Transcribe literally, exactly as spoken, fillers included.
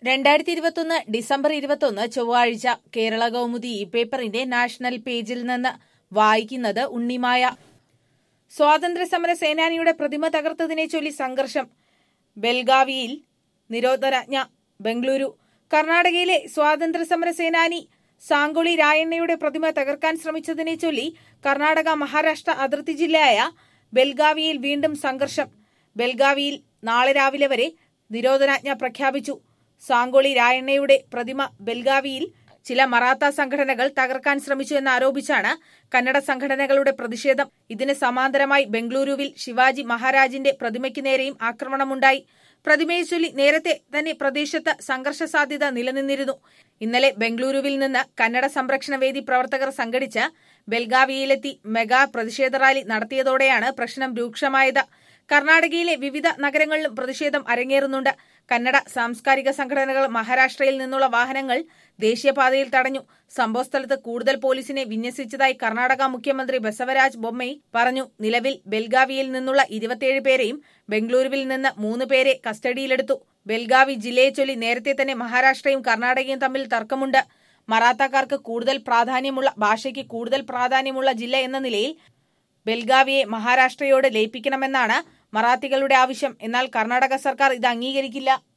രണ്ടായിരത്തി ഇരുപത്തൊന്ന് ഡിസംബർ ഇരുപത്തൊന്ന് ചൊവ്വാഴ്ച കേരള കൗമുദി ഈ പേപ്പറിന്റെ നാഷണൽ പേജിൽ നിന്ന് വായിക്കുന്നത് ഉണ്ണിമായ. സ്വാതന്ത്ര്യസമര സേനാനിയുടെ പ്രതിമ തകർത്തതിനെ ചൊല്ലി സംഘർഷം. ബെൽഗാവിയിൽ നിരോധനാജ്ഞ. ബംഗളൂരു. കർണാടകയിലെ സ്വാതന്ത്ര്യസമര സേനാനി സാങ്കൊളി രായണ്ണയുടെ പ്രതിമ തകർക്കാൻ ശ്രമിച്ചതിനെ ചൊല്ലി കർണാടക മഹാരാഷ്ട്ര അതിർത്തി ജില്ലയായ ബെൽഗാവിയിൽ വീണ്ടും സംഘർഷം. ബെൽഗാവിയിൽ നാളെ രാവിലെ വരെ നിരോധനാജ്ഞ പ്രഖ്യാപിച്ചു. സാങ്കൊളി രായണ്ണയുടെ പ്രതിമ ബെൽഗാവിയിൽ ചില മറാത്ത സംഘടനകൾ തകർക്കാൻ ശ്രമിച്ചു എന്നാരോപിച്ചാണ് കന്നഡ സംഘടനകളുടെ പ്രതിഷേധം. ഇതിന് സമാന്തരമായി ബംഗളൂരുവിൽ ശിവാജി മഹാരാജിന്റെ പ്രതിമയ്ക്ക് നേരെയും ആക്രമണമുണ്ടായി. പ്രതിമയെ ചൊല്ലി നേരത്തെ തന്നെ പ്രദേശത്ത് സംഘർഷ സാധ്യത നിലനിന്നിരുന്നു. ഇന്നലെ ബംഗളൂരുവിൽ നിന്ന് കന്നഡ സംരക്ഷണ വേദി പ്രവർത്തകർ സംഘടിച്ച് ബെൽഗാവിയിലെത്തി മെഗാ പ്രതിഷേധ റാലി നടത്തിയതോടെയാണ് പ്രശ്നം രൂക്ഷമായത്. കർണാടകയിലെ വിവിധ നഗരങ്ങളിലും പ്രതിഷേധം അരങ്ങേറുന്നുണ്ട്. കന്നഡ സാംസ്കാരിക സംഘടനകൾ മഹാരാഷ്ട്രയിൽ നിന്നുള്ള വാഹനങ്ങൾ ദേശീയപാതയിൽ തടഞ്ഞു. സംഭവസ്ഥലത്ത് കൂടുതൽ പോലീസിനെ വിന്യസിച്ചതായി കർണാടക മുഖ്യമന്ത്രി ബസവരാജ് ബൊമ്മൈ പറഞ്ഞു. നിലവിൽ ബെൽഗാവിയിൽ നിന്നുള്ള ഇരുപത്തിയേഴ് പേരെയും ബംഗളൂരുവിൽ നിന്ന് മൂന്ന് പേരെ കസ്റ്റഡിയിലെടുത്തു. ബെൽഗാവി ജില്ലയെ ചൊല്ലി നേരത്തെ തന്നെ മഹാരാഷ്ട്രയും കർണാടകയും തമ്മിൽ തർക്കമുണ്ട്. മറാത്തക്കാർക്ക് കൂടുതൽ പ്രാധാന്യമുള്ള ഭാഷയ്ക്ക് കൂടുതൽ പ്രാധാന്യമുള്ള ജില്ല എന്ന നിലയിൽ ബെൽഗാവിയെ മഹാരാഷ്ട്രയോട് ലയിപ്പിക്കണമെന്നാണ് മറാത്തികളുടെ ആവശ്യം. എന്നാൽ കർണാടക സർക്കാർ ഇത് അംഗീകരിക്കില്ല.